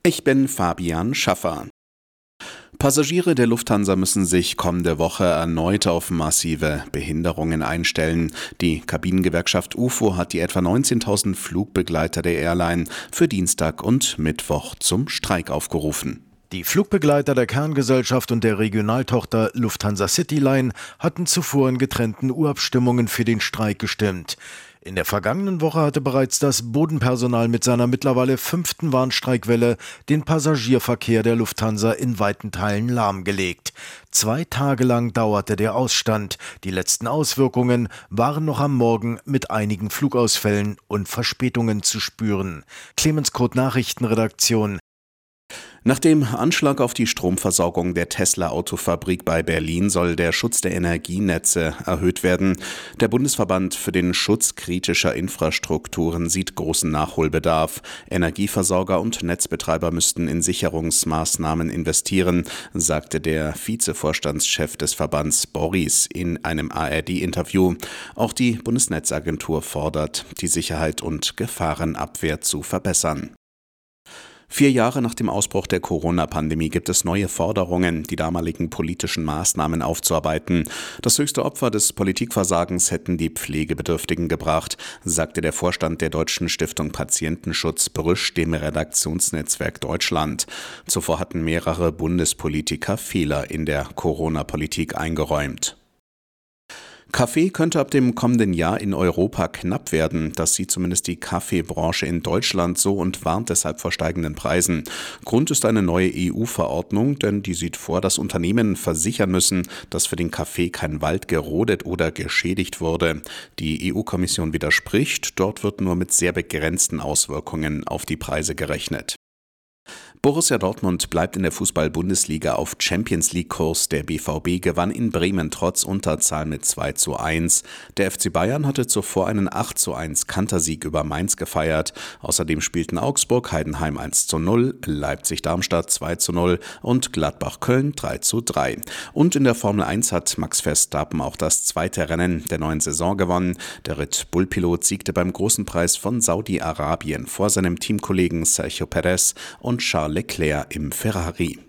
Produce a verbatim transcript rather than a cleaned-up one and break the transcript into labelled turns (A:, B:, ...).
A: Ich bin Fabian Schaffer. Passagiere der Lufthansa müssen sich kommende Woche erneut auf massive Behinderungen einstellen. Die Kabinengewerkschaft U F O hat die etwa neunzehntausend Flugbegleiter der Airline für Dienstag und Mittwoch zum Streik aufgerufen.
B: Die Flugbegleiter der Kerngesellschaft und der Regionaltochter Lufthansa Cityline hatten zuvor in getrennten Urabstimmungen für den Streik gestimmt. In der vergangenen Woche hatte bereits das Bodenpersonal mit seiner mittlerweile fünften Warnstreikwelle den Passagierverkehr der Lufthansa in weiten Teilen lahmgelegt. Zwei Tage lang dauerte der Ausstand. Die letzten Auswirkungen waren noch am Morgen mit einigen Flugausfällen und Verspätungen zu spüren. Clemens Kurt, Nachrichtenredaktion.
A: Nach dem Anschlag auf die Stromversorgung der Tesla-Autofabrik bei Berlin soll der Schutz der Energienetze erhöht werden. Der Bundesverband für den Schutz kritischer Infrastrukturen sieht großen Nachholbedarf. Energieversorger und Netzbetreiber müssten in Sicherungsmaßnahmen investieren, sagte der Vizevorstandschef des Verbands Boris in einem A R D-Interview. Auch die Bundesnetzagentur fordert, die Sicherheit und Gefahrenabwehr zu verbessern. Vier Jahre nach dem Ausbruch der Corona-Pandemie gibt es neue Forderungen, die damaligen politischen Maßnahmen aufzuarbeiten. Das höchste Opfer des Politikversagens hätten die Pflegebedürftigen gebracht, sagte der Vorstand der Deutschen Stiftung Patientenschutz Brüsch dem Redaktionsnetzwerk Deutschland. Zuvor hatten mehrere Bundespolitiker Fehler in der Corona-Politik eingeräumt. Kaffee könnte ab dem kommenden Jahr in Europa knapp werden. Das sieht zumindest die Kaffeebranche in Deutschland so und warnt deshalb vor steigenden Preisen. Grund ist eine neue E U-Verordnung, denn die sieht vor, dass Unternehmen versichern müssen, dass für den Kaffee kein Wald gerodet oder geschädigt wurde. Die E U-Kommission widerspricht, dort wird nur mit sehr begrenzten Auswirkungen auf die Preise gerechnet. Borussia Dortmund bleibt in der Fußball-Bundesliga auf Champions-League-Kurs. Der B V B gewann in Bremen trotz Unterzahl mit zwei zu eins. Der F C Bayern hatte zuvor einen acht zu eins Kantersieg über Mainz gefeiert. Außerdem spielten Augsburg Heidenheim eins zu null, Leipzig-Darmstadt zwei zu null und Gladbach-Köln drei zu drei. Und in der Formel eins hat Max Verstappen auch das zweite Rennen der neuen Saison gewonnen. Der Red Bull-Pilot siegte beim Großen Preis von Saudi-Arabien vor seinem Teamkollegen Sergio Perez und Charles Leclerc im Ferrari.